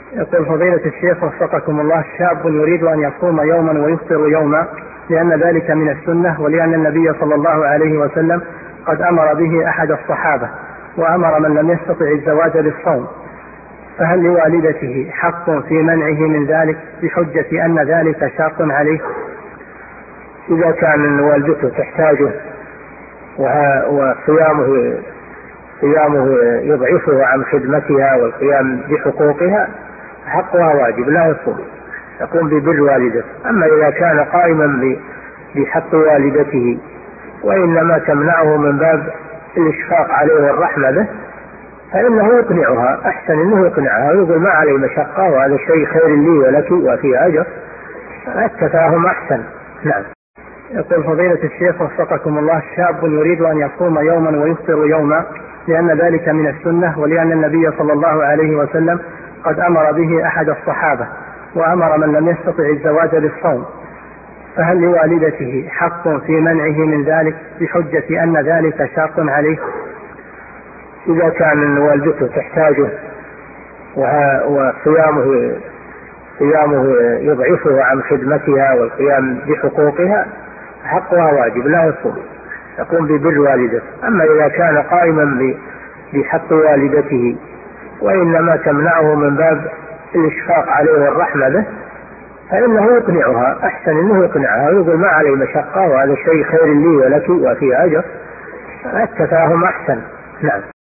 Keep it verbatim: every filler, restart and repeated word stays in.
يقول فضيلة الشيخ وفقكم الله: شاب يريد أن يصوم يوما ويفطر يوما لأن ذلك من السنة، ولأن النبي صلى الله عليه وسلم قد أمر به أحد الصحابة، وأمر من لم يستطع الزواج بالصوم، فهل لوالدته حق في منعه من ذلك بحجة أن ذلك شاق عليه؟ إذا كان والدته تحتاجه وصيامه صيامه يضعفه عن خدمتها والقيام بحقوقها، حقها واجب لا يصوم، يقوم ببر والدته. أما إذا كان قائما بحق والدته وإنما تمنعه من باب الإشفاق عليه والرحمة به، فإنه يقنعها، أحسن إنه يقنعها ويقول ما علي مشقة وهذا شيء خير لي ولك وفي أجر، التفاهم أحسن. نعم. يقول فضيلة الشيخ وفقكم الله: شاب يريد أن يصوم يوما ويفطر يوما لأن ذلك من السنة، ولأن النبي صلى الله عليه وسلم قد أمر به أحد الصحابة، وأمر من لم يستطع الزواج بالصوم، فهل لوالدته حق في منعه من ذلك بحجة أن ذلك شاق عليه؟ إذا كان والدته تحتاجه وصيامه صيامه يضعفه عن خدمتها والقيام بحقوقها، حقها واجب لا يصوم، يقوم ببر والدته. أما إذا كان قائما بحق والدته وإنما تمنعه من باب الإشفاق عليه والرحمة به، فإنه يقنعها، أحسن إنه يقنعها ويقول ما علي مشقة وهذا شيء خير لي ولك وفي أجر، التفاهم أحسن. نعم.